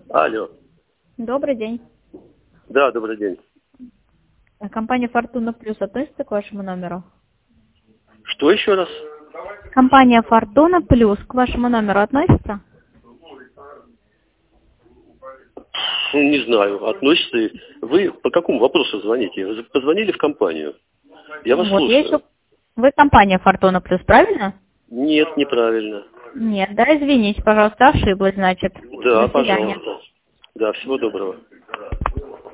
Алло. Добрый день. Да, добрый день. Компания «Фортуна Плюс» относится к вашему номеру? Что еще раз? Компания «Фортуна Плюс» к вашему номеру относится? Ну, не знаю, относится. Вы по какому вопросу звоните? Вы позвонили в компанию? Я вас слушаю. Еще... Вы компания «Фортуна Плюс», правильно? Нет, неправильно. Нет, да, извините, пожалуйста, ошиблась, значит. Да, До свидания. пожалуйста. Да, всего доброго.